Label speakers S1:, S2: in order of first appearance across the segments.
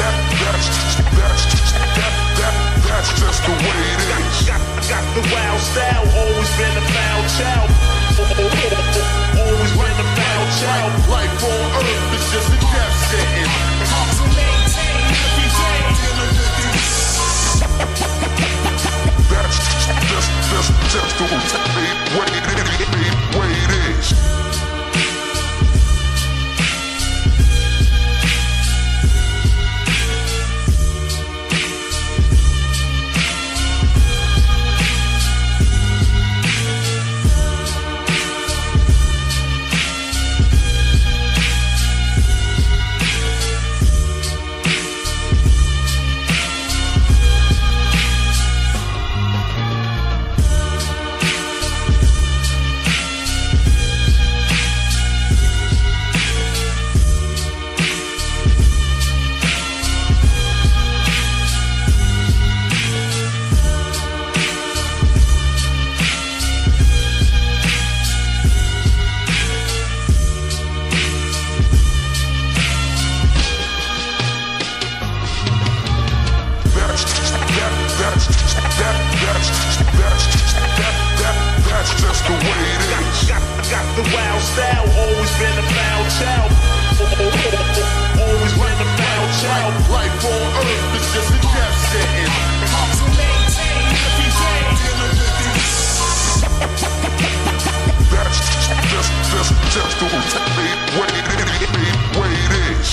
S1: That's just the way it is.
S2: Got the wild style, always been a foul child. Always been a foul child.
S1: Life on earth is just a death sentence.
S2: Hard to maintain every day.
S1: That's just the way it is. That's just the way it is.
S2: Got the wild style, always been a foul child. Always been a foul child.
S1: Life on earth is just a death sentence.
S2: Hard to maintain every day.
S1: That's just the way it is.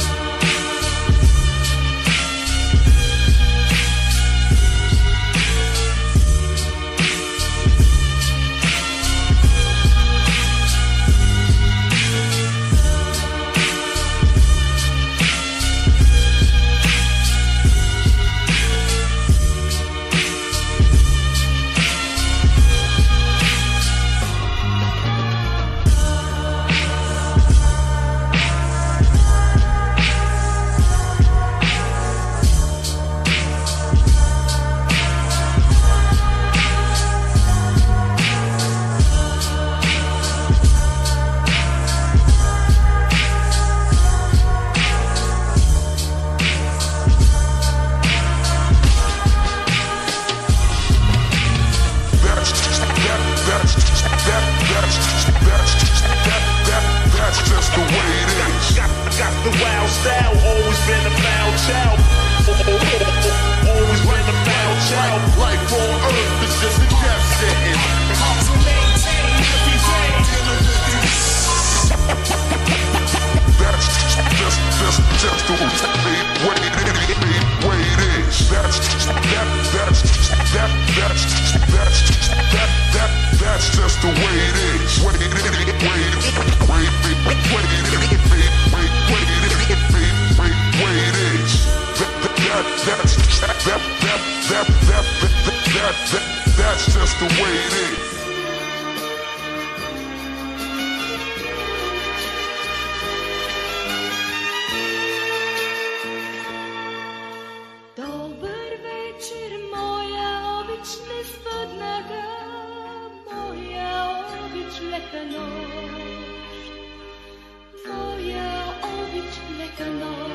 S1: That's just the way it is.
S2: Got the wild style, always been a foul child. Always been a foul child.
S1: Life on earth is just a death sentence.
S2: Hard to maintain every day.
S1: That's just the way it is. That's just the way it is. That's just the way it is.
S3: Dober večer, moja obična spodnaga, moja obična noć, moja obična noć.